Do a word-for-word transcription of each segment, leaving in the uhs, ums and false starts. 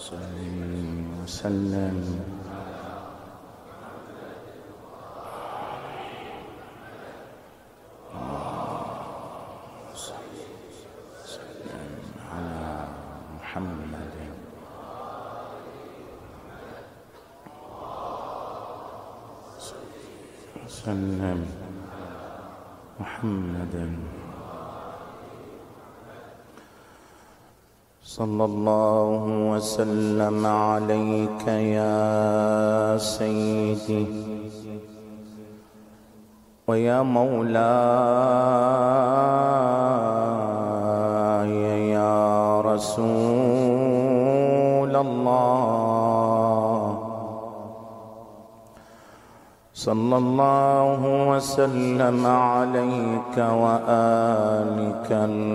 صل وسلم على محمد وسلم محمد صلى الله وسلم عليك يا سيدي ويا مولاي يا رسول الله صلى الله وسلم عليك وآلك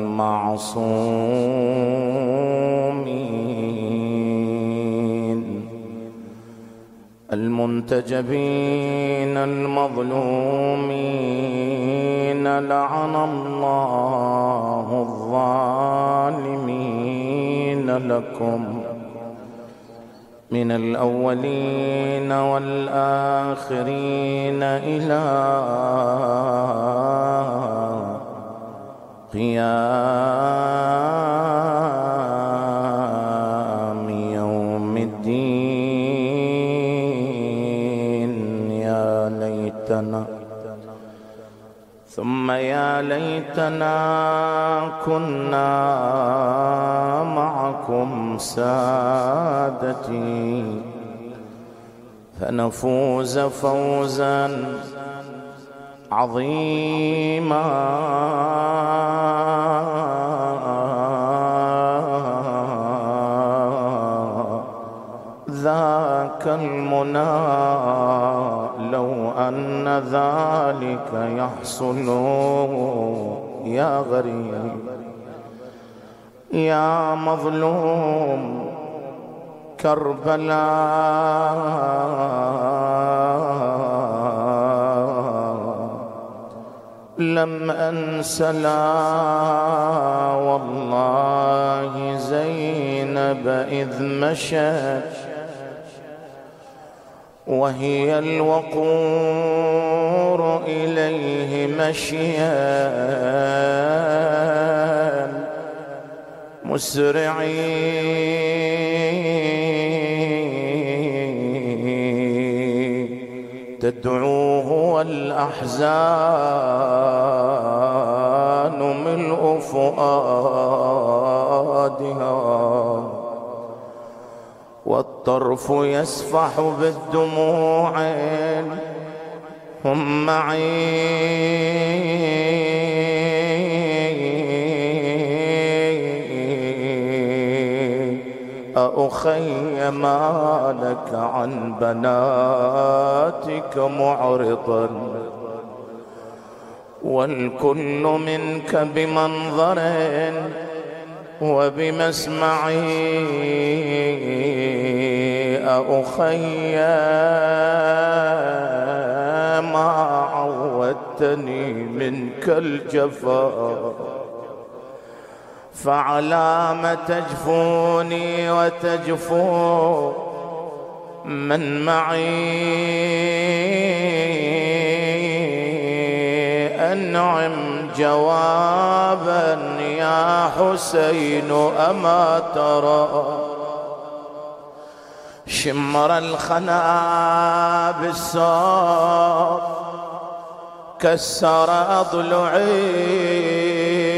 المعصومين المنتجبين المظلومين لعن الله الظالمين لكم من الأولين والآخرين إلى قيام يوم الدين. يا ليتنا ثم يا ليتنا كنا معكم سادتي فنفوز فوزا عظيما. ذاك المنى لو أن ذلك يحصل يا غريب يا مظلوم كربلاء لم أنس لا والله زينب إذ مشت وهي الوقور إليه مشيا مسرعين تدعوه والأحزان ملء فؤادها والطرف يسفح بالدموع هم معي. أخي ما لك عن بناتك معرضا والكل منك بمنظر وبمسمعي. أخي ما عودتني منك الجفا فعلى ما تجفوني وتجفو من معي. أنعم جوابا يا حسين أما ترى شمر الخنا بالصوت كسر أضلعي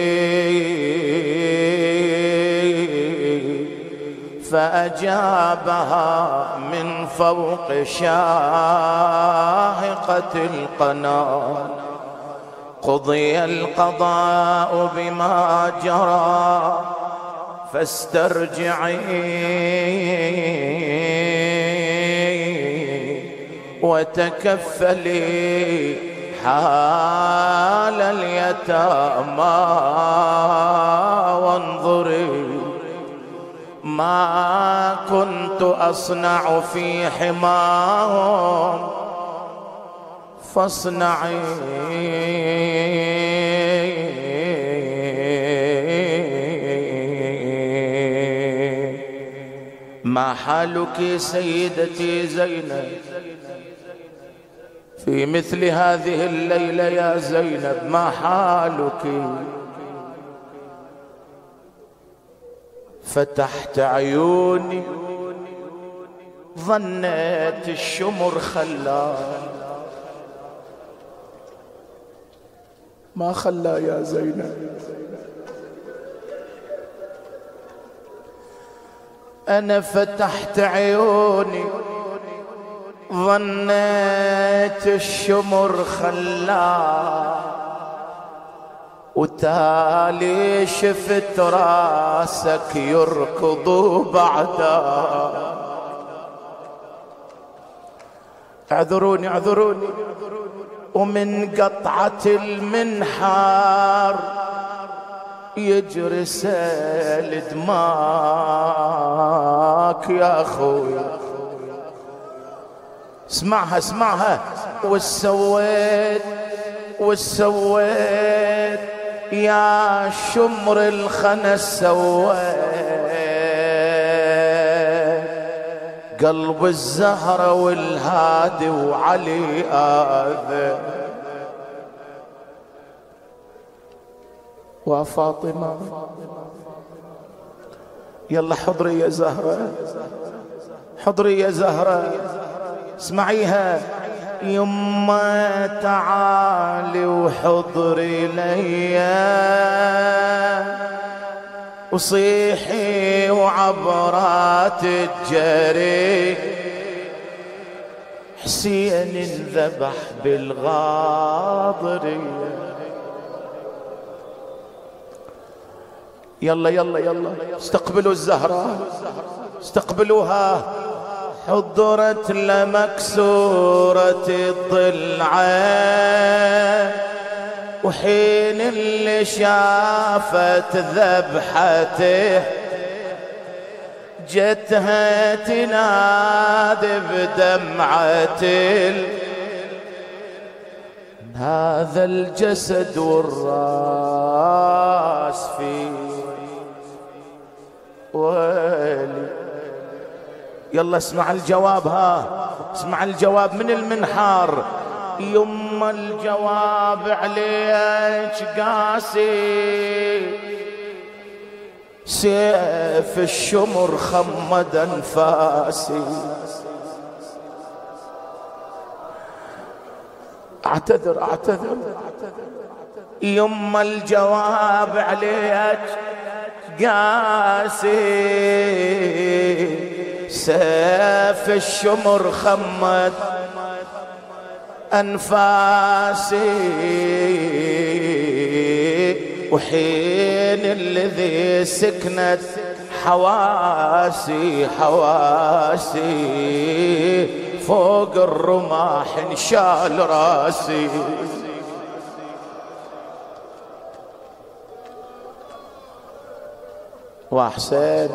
فأجابها من فوق شاهقة القناة قضي القضاء بما جرى فاسترجعي وتكفلي حال اليتامى وانظري ما كنت أصنع في حماهم فاصنعي. ما حالك سيدتي زينب في مثل هذه الليلة يا زينب؟ ما حالك؟ فتحت عيوني ظنيت الشمر خلى، ما خلى يا زينب. أنا فتحت عيوني ظنيت الشمر خلى، وتالي شفت راسك يركض بعدا. اعذروني اعذروني. ومن قطعة المنحار يجري سيل دماك يا أخوي. اسمعها اسمعها. والسويت والسويت يا شمر الخنس سويت، قلب الزهرة والهادي وعلي آذى. وفاطمة يلا حضري يا زهرة، حضري يا زهرة، اسمعيها. يما تعالي وحضري ليا، وصيحي وعبرات الجري، حسين انذبح بالغاضرية. يلا يلا يلا استقبلوا الزهرة، استقبلوها. حضرت لمكسورة الضلعين، وحين اللي شافت ذبحته جتها تنادي بدمعة هذا الجسد والراس فيه ويلي. يلا اسمع الجواب، ها اسمع الجواب من المنحار. يما الجواب عليك قاسي، سيف الشمر خمد انفاسي. اعتذر اعتذر. يما الجواب عليك قاسي، سيف الشمر خمد أنفاسي، وحين الذي سكنت حواسي حواسي فوق الرماح انشال راسي. وحسين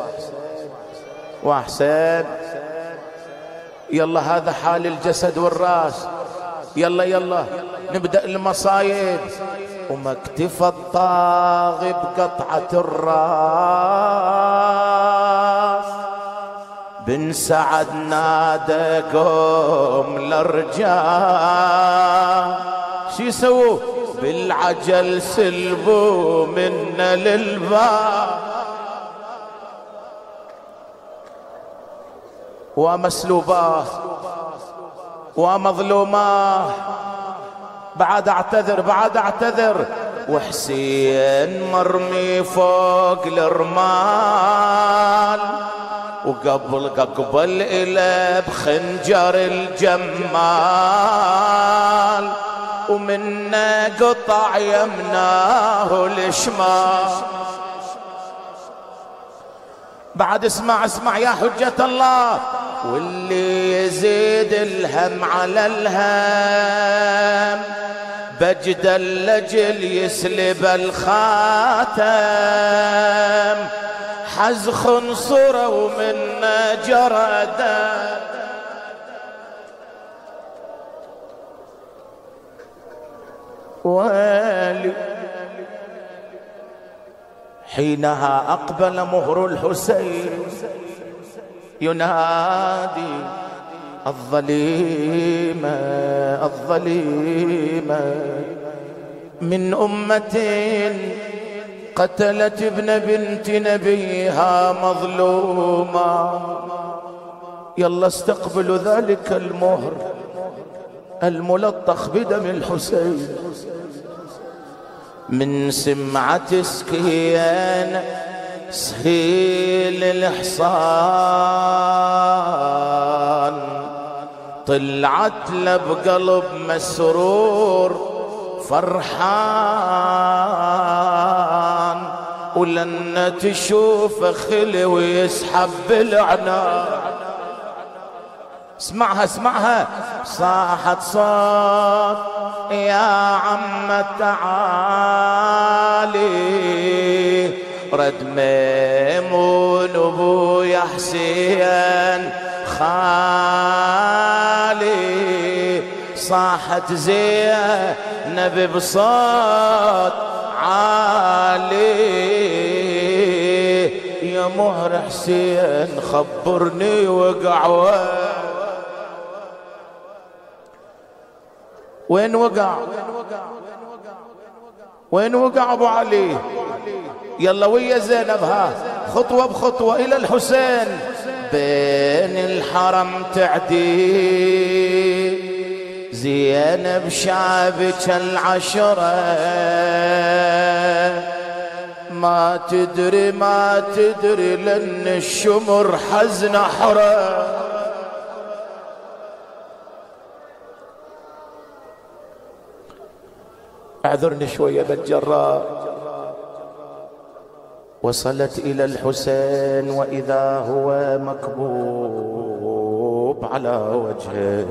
وحسين يلا هذا حال الجسد والراس. يلا يلا نبدأ المصايب. وما اكتفى الطاغي بقطعة الراس، بن سعد نادى قوم الرجال، شو يسووا؟ بالعجل سلبوا منا للباب، ومسلوباه ومظلوماه. بعد اعتذر بعد اعتذر. وحسين مرمي فوق الرمال، وقبل قبل إلى بخنجر الجمال، ومنا قطع يمناه الشمال. بعد اسمع اسمع يا حجة الله. واللي يزيد الهم على الهم بجد اللجل يسلب الخاتم، حز خنصره ومنا جرى دم. ويلي حينها أقبل مهر الحسين ينادي الظليمة الظليمة من أمة قتلت ابن بنت نبيها مظلوما. يلا استقبلوا ذلك المهر الملطخ بدم الحسين من سمعة سكين سهيل الحصان، طلعت له بقلب مسرور فرحان، ولن تشوف خلي ويسحب بالعنان. اسمعها اسمعها صاحت صوت يا عم تعالي، رد ميمون ابويا حسين خالي، صاحت زينب بصوت عالي، يا مهر حسين خبرني وقع وين وقع وين وقع ابو علي؟ يلا ويا زينب ها خطوة بخطوة الى الحسين. بين الحرم تعدي زينب شعبك العشرة، ما تدري ما تدري لن الشمر حزن حرة. اعذرني شوية بتجرأ. وصلت إلى الحسين وإذا هو مكبوب على وجهه،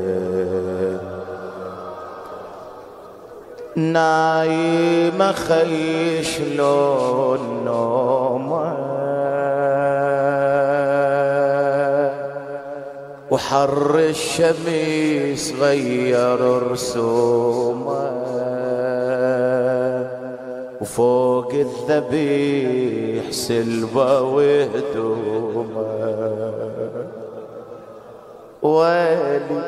نايم خيش لون نومه، وحر الشمس غير رسومه، وفوق الذبيح سلبة وهدومه. ويلي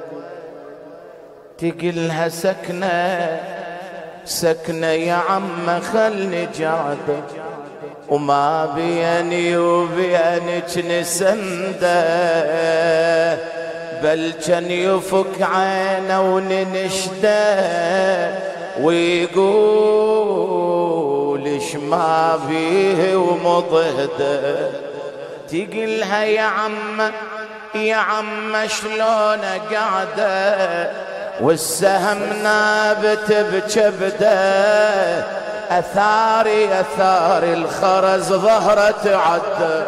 تقلها سكنة سكنة يا عم خلني قاعدة، وما بيني وبينك نسنده، بل كان يفك عينه وننشده، ويقول اش ما فيه ومضهده. تقلها يا عم يا عم شلون قاعده، والسهم نابت بكبده، اثاري اثاري الخرز ظهرت عده.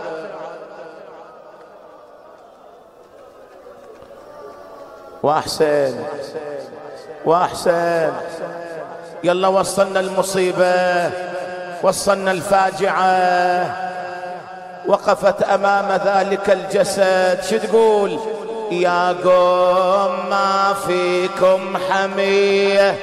واحسن واحسن يلا وصلنا المصيبة، وصلنا الفاجعة. وقفت امام ذلك الجسد شو تقول؟ يا قوم ما فيكم حمية،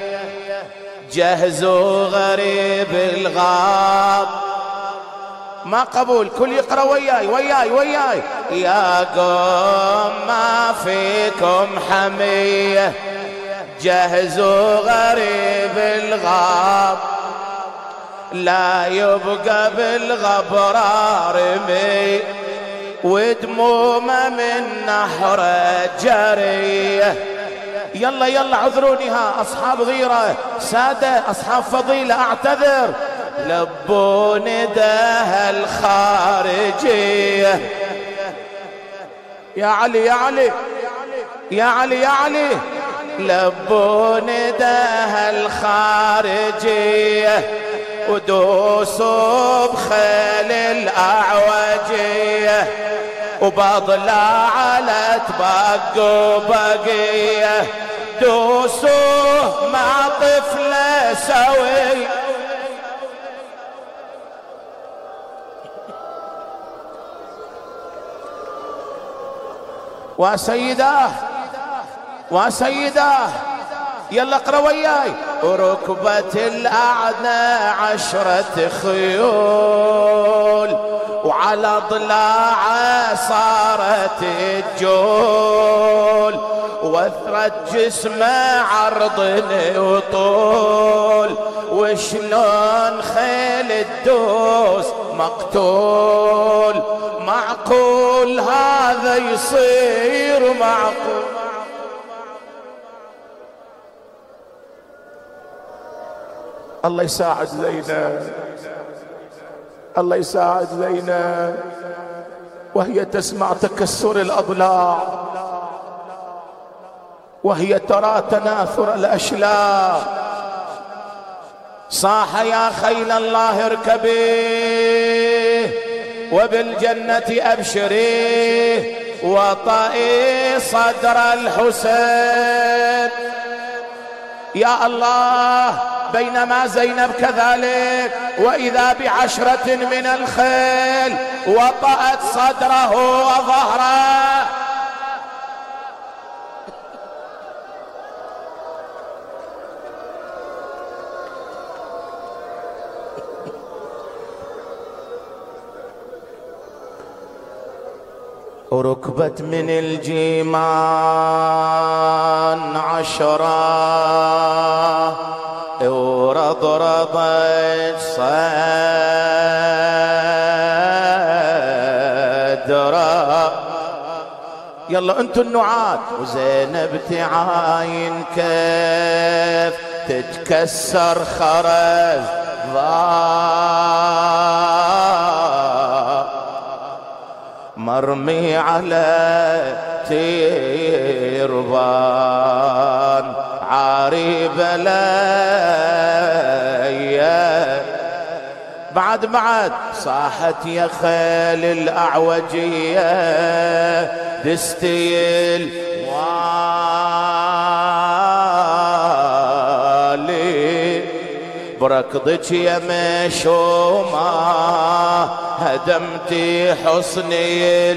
جهزوا غريب الغاب. ما قبول، كل يقرأ وياي وياي وياي. يا قوم ما فيكم حمية، جهزوا غريب الغاب، لا يبقى بالغبرة رمي، ودمومه من نحر جريه. يلا يلا عذروني ها اصحاب غيرة سادة اصحاب فضيلة اعتذر، لبوا نداها الخارجية. يا علي يا علي يا علي يا علي، لبوا نداها الخارجية، ودوسوا بخيل الأعوجية، وبضلع على تبقوا بقية، دوسوه مع طفلة سوي. وسيداه وسيداه يلا اقرا وياي. وركبت الأعنى عشرة خيول، وعلى ضلاعه صارت تجول، وثرت جسمه عرض وطول، وشلون خيل تدوس مقتول. معقول هذا يصير معقول؟ الله يساعد زينب، الله يساعد زينب، وهي تسمع تكسر الأضلاع، وهي ترى تناثر الأشلاء، صاح يا خيل الله اركبي وبالجنة أبشري، وطئي صدر الحسين. يا الله، بينما زينب كذلك وإذا بعشرة من الخيل وطأت صدره وظهره. وركبت من الجيمان عشرة، ورضرضت صدرا. يلا انتو النعاد. وزينب تعاين كيف تتكسر خرز ضاء، مرمي على تيربان عاري بلايا. بعد بعد صاحت يا خيل الأعوجية دستيل والي، بركضك يا مشومة هدمتي حصني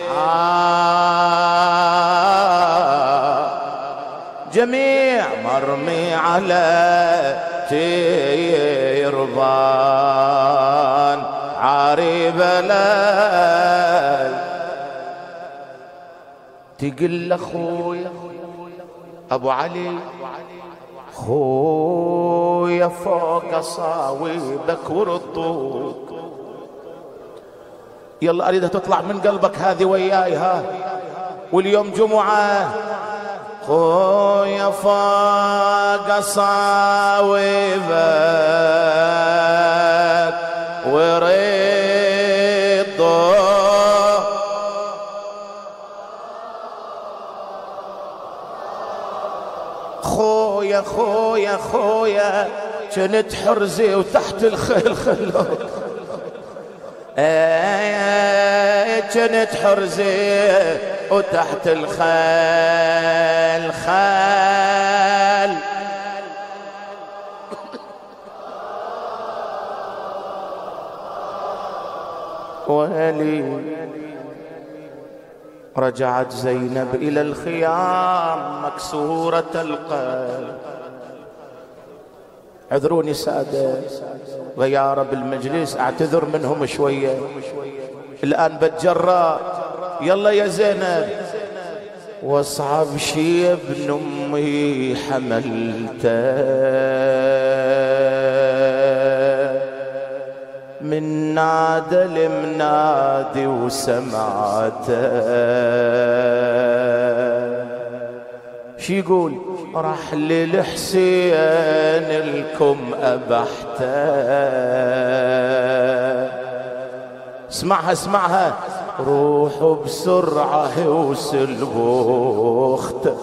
العار. جميع مرمي على تيربان عاري بلاي. تقل اخويا ابو علي، خويا فوق صاويبك ورطوك. يلا اريدها تطلع من قلبك هذه وياي ها. واليوم جمعة، خويا فوق صاويبك ورطوك. خويا خويا خويا كنت حرزي وتحت الخيل خلوك. ايه كنت حرزي وتحت الخيل خال. ويلي رجعت زينب إلى الخيام مكسورة القلب. اعذروني سادة غيارة بالمجلس، اعتذر منهم شوية، الآن بتجرأ. يلا يا زينب. واصعب شي ابن امي حملته من نادى المنادي وسمعته. شي يقول؟ راح للحسين الكم أبحته. اسمعها اسمعها. روحوا بسرعة وسلبوا اخته.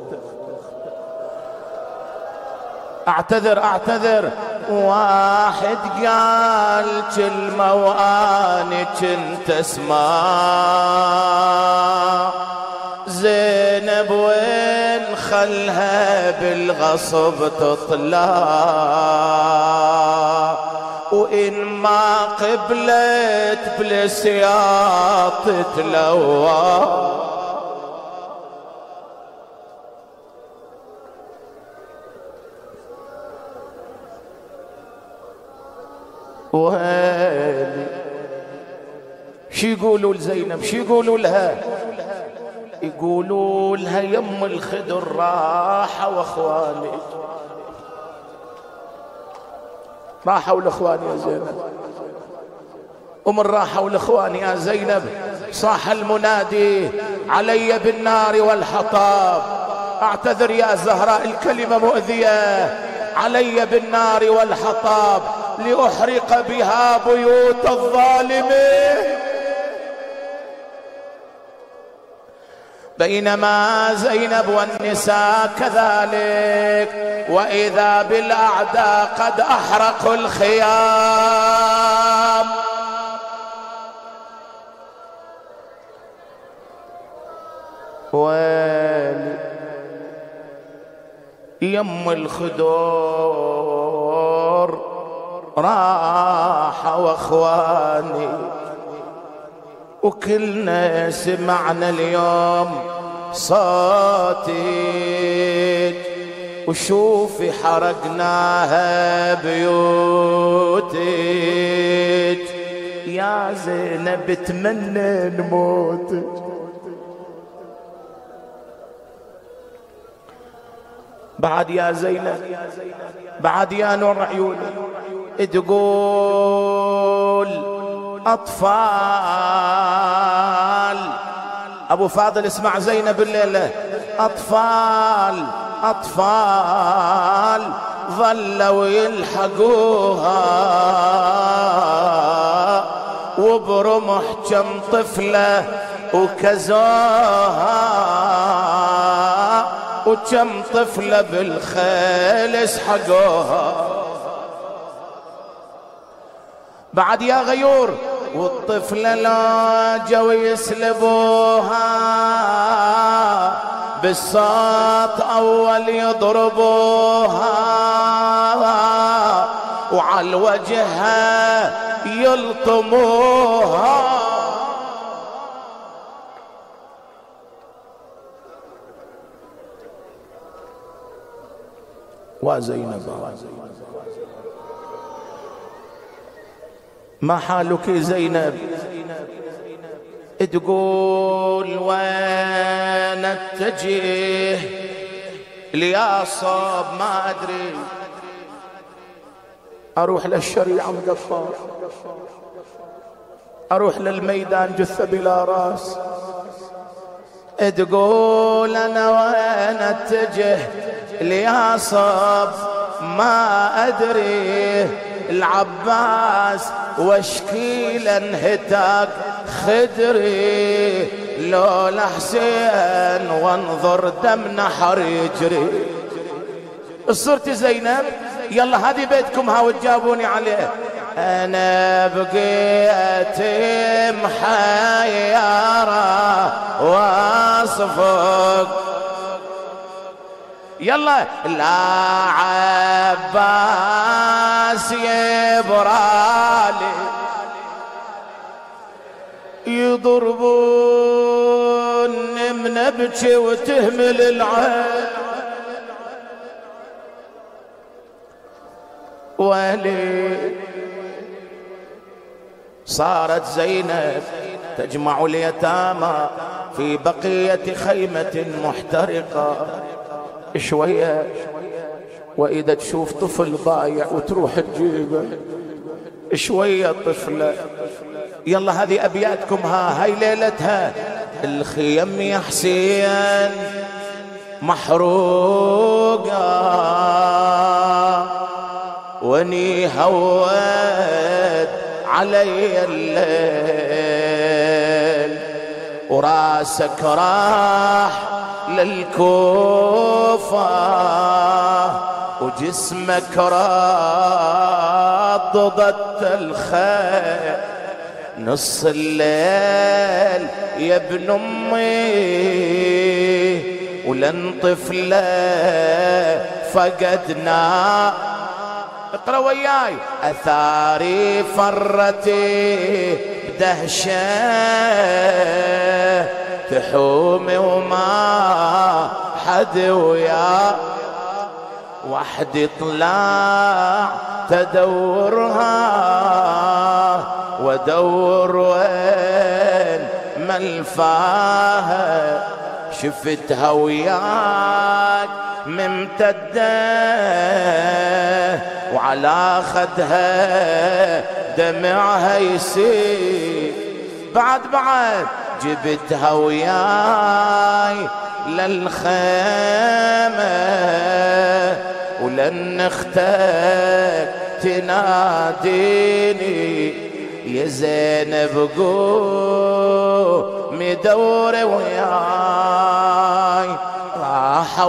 اعتذر اعتذر. واحد قال كلمة واني كنت اسمع، زينب وين خلها بالغصب تطلع، وإن ما قبلت بالسياط تتلوى. ويلي شي يقولوا لزينب؟ شي يقولوا لها؟ يقولوا لها يم الخدر راحة واخواني، راحوا الاخوان يا زينب. ومن راحوا الاخوان يا زينب صاح المنادي علي بالنار والحطاب. اعتذر يا زهراء الكلمة مؤذية. علي بالنار والحطاب لأحرق بها بيوت الظالمين. بينما زينب والنساء كذلك، وإذا بالأعداء قد أحرقوا الخيام. ويلي يم الخدور راح واخواني، وكلنا سمعنا اليوم صوتك، وشوفي حرقناها بيوتك يا زينب، اتمنى نموتك. بعد يا زينب، بعد يا نور عيوني، تقول أطفال. أبو فاضل اسمع زينب الليلة، أطفال أطفال ظلوا يلحقوها، وبرمح كم طفلة وكزوها، وكم طفلة بالخيل اسحقوها. بعد يا غيور، والطفلة لا جو يسلبوها، بالصوت أول يضربوها، وعلى وجهها يلطموها. وزينب ما حالك زينب؟ تقول وين اتجه لياصب ما ادري، اروح للشريعة مقفار، اروح للميدان جثة بلا راس. تقول انا وين اتجه لياصب ما ادري، العباس واشكيل انهتاك خدري، لولا حسين وانظر دم نحر يجري. صرت زينب يلا هذه بيتكم ها وتجابوني عليه. انا بقيت محيرة واصفق، يلا لا عباس يبرالي، يضربون من ابكي وتهمل العين. ولي صارت زينب تجمع اليتامى في بقية خيمة محترقة. شوية وإذا تشوف طفل ضايع وتروح تجيبه، شوية طفلة. يلا هذه أبياتكم ها، هاي ليلتها. الخيم يا حسين محروقة، واني هود علي الليل، وراسك راح للكوفة، وجسمك راد ضد الخيل. نص الليل يا ابن امي، ولن طفله فقدنا. اقرا وياي. اثاري فرتي بدهشه، تحومي وما حد ويا، وحدي طلع تدورها ودور وين ملفاها، شفتها وياك ممتدة وعلى خدها دمعها يسيل. بعد بعد جبتها وياي للخيمة ولن اختك تناديني يا زينب قومي دوري وياي. راح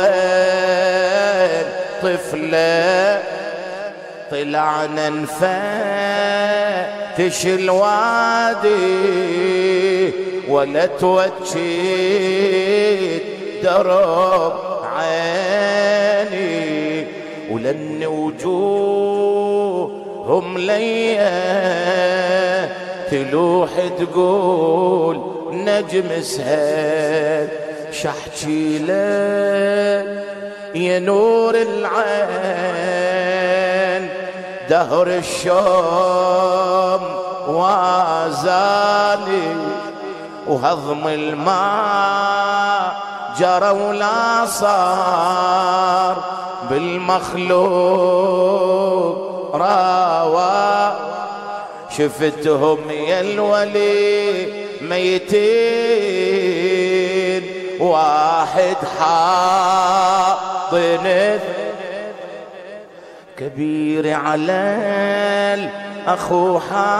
وين طفلة طلعنا نفتش الوادي ولا توجيت درب عيني ولن وجوههم ليا تلوح تقول نجم سهل. شحكي لك يا نور العين دهر الشوم وازالي وهضم الماء جرى ولا صار بالمخلوق راوى. شفتهم يا الولي ميتين واحد حاضن كبير على الأخو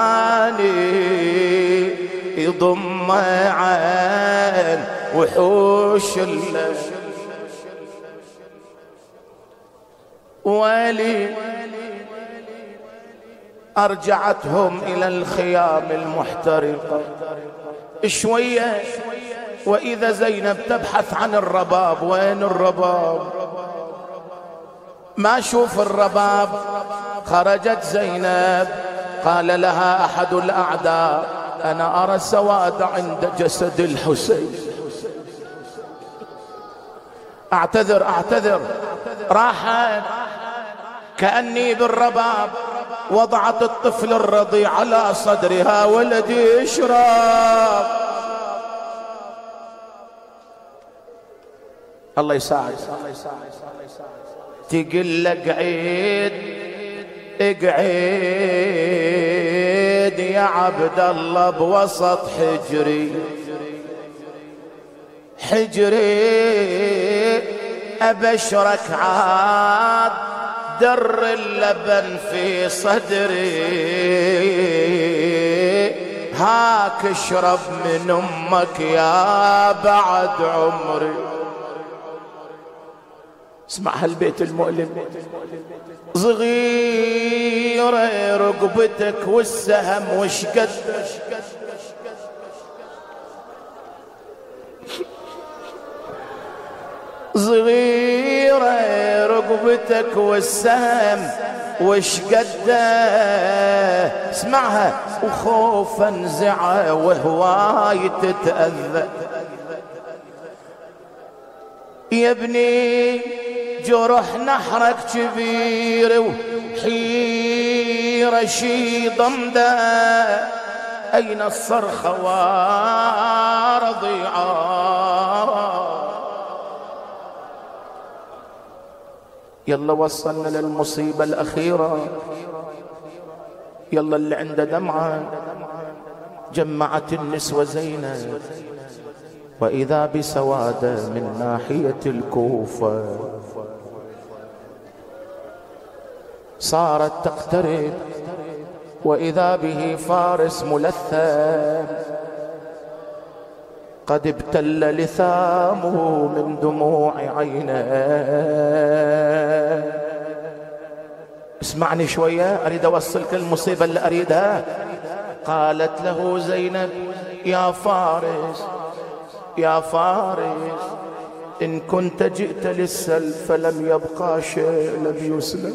حالي يضم عين وحوش الليل. ولي أرجعتهم إلى الخيام المحترقة شوية وإذا زينب تبحث عن الرباب. وين الرباب؟ ما شوف الرباب. خرجت زينب قال لها أحد الأعداء أنا أرى السواد عند جسد الحسين. أعتذر أعتذر. راحت كأني بالرباب وضعت الطفل الرضيع على صدرها. ولدي اشرب. الله يساعد. تقل لك اقعد اقعد يا عبد الله بوسط حجري حجري ابشرك عاد در اللبن في صدري. هاك اشرب من امك يا بعد عمري. اسمع هالبيت المؤلم. صغيرة رقبتك والسهم وش قد صغيرة رقبتك والسهم وش قد. اسمعها. وخوف انزعه وهواي تتأذى. يا ابني جرح نحرك كبير وحيرة شي ضمده. أين الصرخة ورضيعة؟ يلا وصلنا للمصيبة الأخيرة. يلا اللي عنده دمعة. جمعت النسوة زينب وإذا بسوادة من ناحية الكوفة صارت تقترب وإذا به فارس ملثم قد ابتل لثامه من دموع عينه. اسمعني شوية أريد أوصلك المصيبة اللي أريدها. قالت له زينب يا فارس يا فارس إن كنت جئت للسلب فلم يبقى شيء لم يسلم،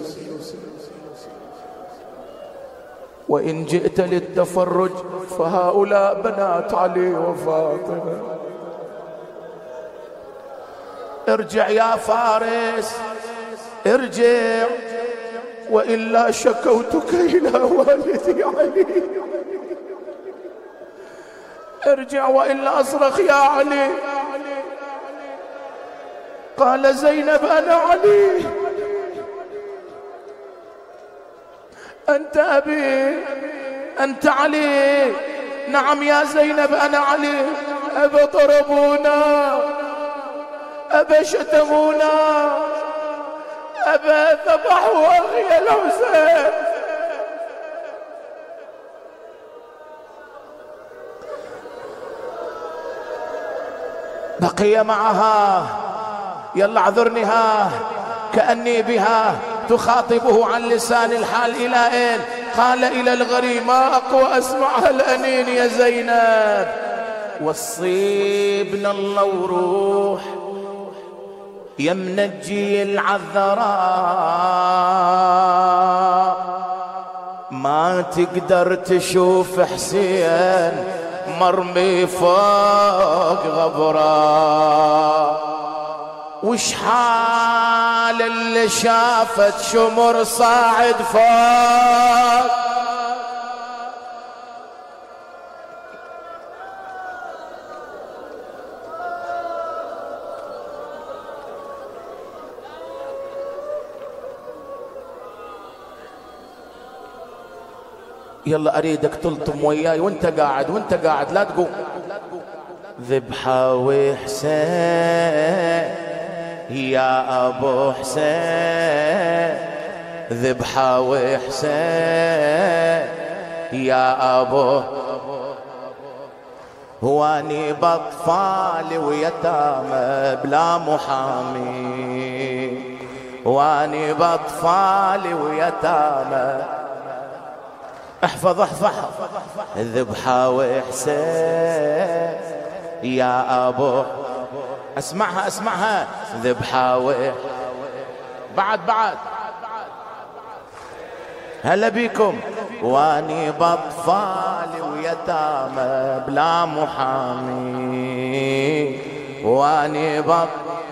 وإن جئت للتفرج فهؤلاء بنات علي وفاطمة. ارجع يا فارس ارجع وإلا شكوتك إلى والدي علي، ارجع وإلا أصرخ يا علي. قال زينب أنا علي، أنت أبي، أنت علي. نعم يا زينب أنا علي. أبا ضربونا، أبا شتمونا، أبا ذبحوا أخي الحسين. بقي معها، يلا اعذرني، ها كأني بها تخاطبه عن لسان الحال. إلى أين؟ قال إلى الغري. ما أقوى أسمعها الأنين يا زينب. وصيبنا الله وروح يا منجي العذراء، ما تقدر تشوف حسين مرمي فوق غبراء. وش حال اللي شافت شمر صاعد فوق؟ يلا أريدك تلطم وياي وانت قاعد، وانت قاعد لا تقوم. ذبحة وحسين يا أبو حسين، ذبحة وحسين يا أبو، هواني بأطفالي ويتامى بلا محامي، هواني بأطفالي ويتامى. احفظ احفظ. ذبحة وحسين يا أبو، اسمعها اسمعها. ذبحة و بعد بعد هلا بيكم. واني بأطفالي ويتامى بلا محامي، واني بط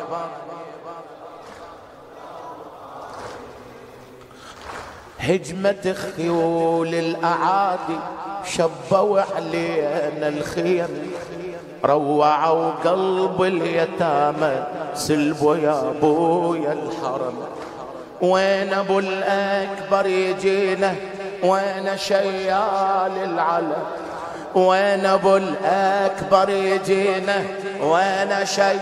هجمة خيول الأعادي شبوا علينا الخيم، روعوا قلب اليتامى سلبوا يا ابويا الحرم. وين ابو الاكبر يجينا، وين شيال العلم، وين ابو الاكبر يجينا، وين شي.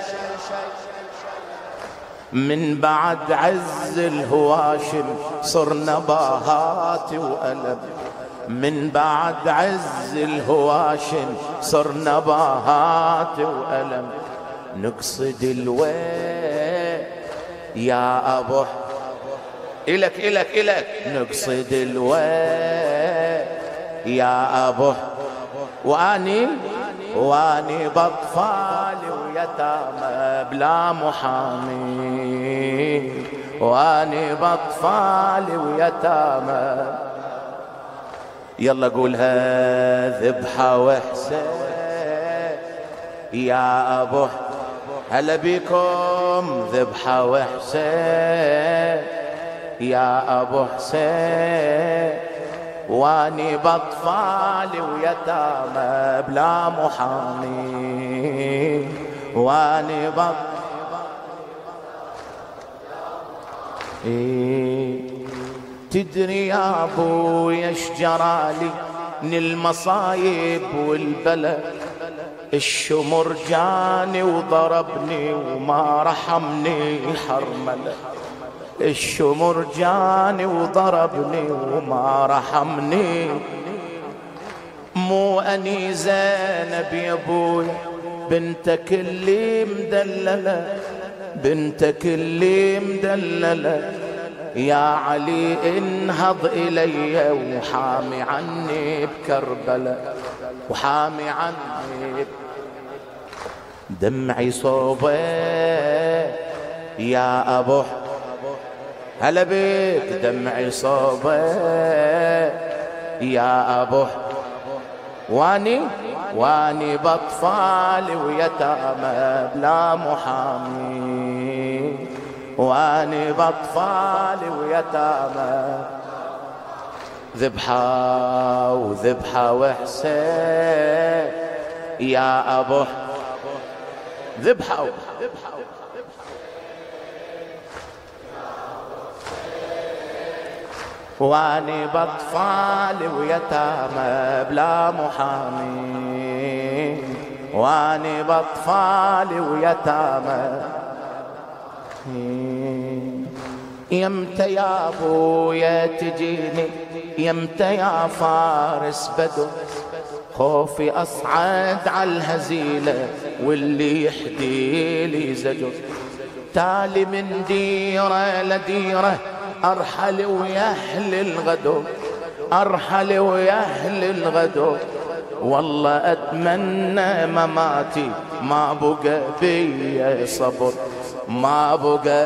من بعد عز الهواشم صرنا باهات وألم، من بعد عز الهواشم صرنا باهات وألم. نقصد الويل يا أبو، إلك إلك إلك. نقصد الويل يا أبو، واني واني بأطفالي ويتامى بلا محامي، واني بأطفالي ويتامى. يلا قولها. ذبحة وحسين يا أبو، هلا بيكم. ذبحة وحسين يا أبو حسين، واني بأطفالي ويتامى بلا محامي، واني بط إيه. تدري يا ابويا ايش جرالي من المصايب والبلا؟ الشمر جاني وضربني وما رحمني حرمله، الشمر جاني وضربني وما رحمني. مو اني زينب يا ابوي بنتك اللي مدلله، بنتك اللي مدلله. يا علي انهض الي وحامي عني بكربلاء، وحامي عني دمعي صوبه يا ابو. هلا بيك. دمعي صوبه يا ابو، واني واني بأطفالي ويتامى بلا محامي، واني باطفالي ويتامى. ذبحة وذبحة وحسين يا أبو ذبحة واني باطفالي ويتامى بلا محامي. واني باطفالي ويتامى. يمتى يا ابويا تجيني يمتى يا فارس بدو خوفي اصعد على الهزيله واللي يحدي لي زجر. تالي من ديره لديره ارحل ويا اهل الغدو ارحل ويا اهل الغدو. والله اتمنى مماتي ما بقى بي صبر ما بقى.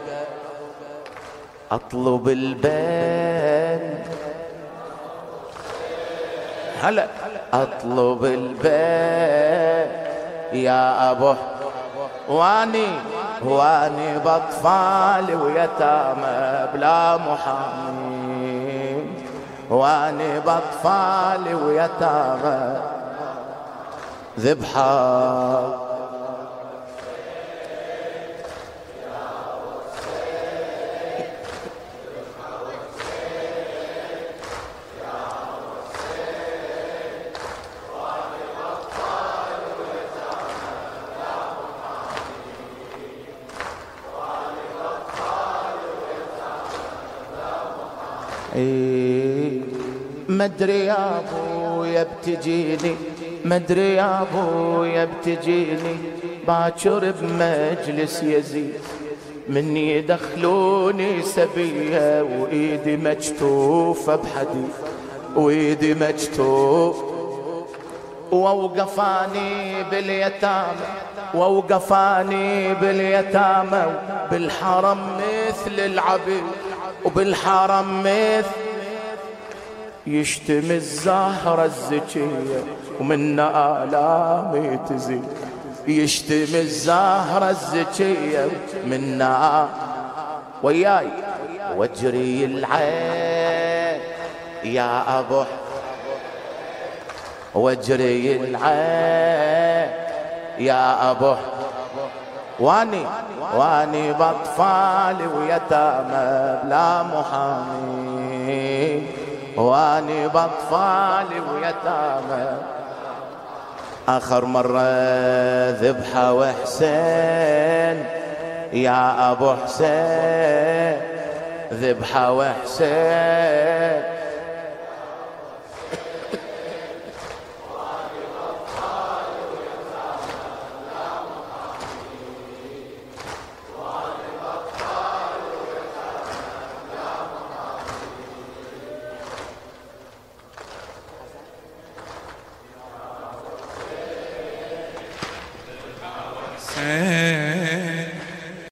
اطلب البين هلا اطلب البين يا ابو واني واني باطفالي ويتامى بلا محامي. واني باطفالي ويتامى. ذبحة مدري يا ابويا بتجيني مدري يا ابويا بتجيني باكر بمجلس يزيد من يدخلوني سبيه وايدي مجتوفه بحديد وايدي مجتوف. ووقفاني باليتامى ووقفاني باليتامى بالحرم مثل العبيد وبالحرم مثل يشتم الزهرة الزكية ومنا آلامي تزيد. يشتم الزهرة الزكية منا وياي واجري العين يا أبو واجري العين يا أبو. واني واني باطفالي ويتامى بلا محامي. واني باطفالي ويتامى. اخر مرة ذبحة وحسين يا ابو حسين. ذبحة وحسين